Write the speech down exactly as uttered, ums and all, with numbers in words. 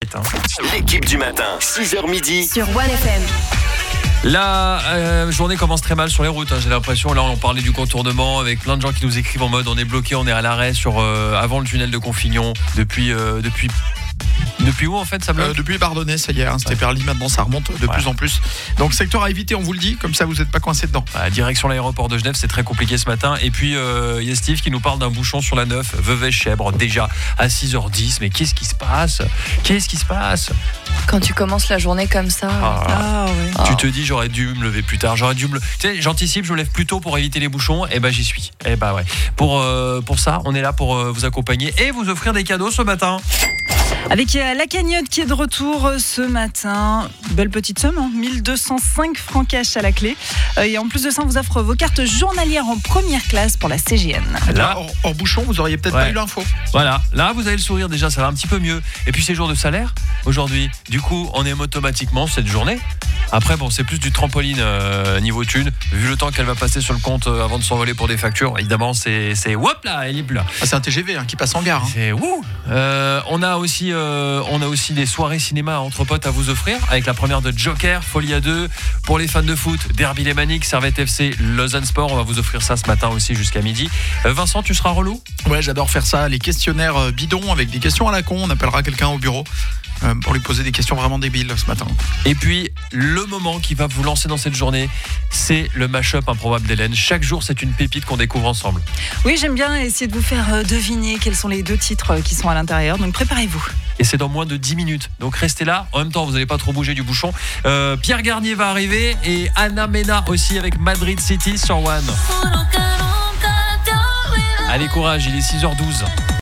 t'inquiète. Hein. L'équipe du matin, six heures midi. Sur One F M. La euh, journée commence très mal sur les routes, hein, j'ai l'impression. Là, on parlait du contournement avec plein de gens qui nous écrivent en mode on est bloqué, on est à l'arrêt sur euh, avant le tunnel de Confignon depuis euh, depuis depuis où en fait ça bloque euh, Depuis Bardonnay, ça y est, hein, c'était ouais. Perly, maintenant ça remonte de ouais. plus en plus. Donc secteur à éviter, on vous le dit, comme ça vous n'êtes pas coincé dedans. Bah, direction l'aéroport de Genève, c'est très compliqué ce matin. Et puis il euh, y a Steve qui nous parle d'un bouchon sur la neuf, Vevey-Chèvre, déjà à six heures dix. Mais qu'est-ce qui se passe Qu'est-ce qui se passe Quand tu commences la journée comme ça. Ah, ah ouais. Tu te dis j'aurais dû me lever plus tard, j'aurais dû me. Tu sais, j'anticipe, je me lève plus tôt pour éviter les bouchons. Et ben j'y suis. Et ben ouais. Pour euh, pour ça, on est là pour euh, vous accompagner et vous offrir des cadeaux ce matin. Avec euh, la cagnotte qui est de retour euh, ce matin. Belle petite somme, hein, mille deux cent cinq francs cash à la clé. Euh, et en plus de ça, on vous offre vos cartes journalières en première classe pour la C G N. Là, hors, hors bouchon, vous auriez peut-être ouais. pas eu l'info. Voilà, là vous avez le sourire déjà, ça va un petit peu mieux. Et puis c'est jour de salaire aujourd'hui. Du coup, on aime automatiquement cette journée. Après, bon, c'est plus du trampoline euh, niveau thune. Vu le temps qu'elle va passer sur le compte euh, avant de s'envoler pour des factures, évidemment, c'est, c'est hop là, elle est plus là. Ah, c'est un T G V hein, qui passe en gare. Hein. C'est wouh. Euh, on a aussi, euh, on a aussi des soirées cinéma entre potes à vous offrir, avec la première de Joker, Folie à deux. Pour les fans de foot, Derby Lémanique, Servette F C, Lausanne Sport. On va vous offrir ça ce matin aussi jusqu'à midi. Euh, Vincent, tu seras relou ? Ouais, j'adore faire ça. Les questionnaires bidons avec des questions à la con. On appellera quelqu'un au bureau euh, pour lui poser des questions vraiment débiles ce matin. Et puis, le moment qui va vous lancer dans cette journée, c'est le mash-up improbable d'Hélène. Chaque jour, c'est une pépite qu'on découvre ensemble. Oui, j'aime bien essayer de vous faire deviner quels sont les deux titres qui sont à l'intérieur. Donc, préparez-vous. Et c'est dans moins de dix minutes. Donc, restez là. En même temps, vous n'allez pas trop bouger du bouchon. Euh, Pierre Garnier va arriver et Anna Mena aussi avec Madrid City sur One. Allez, courage, il est six heures douze.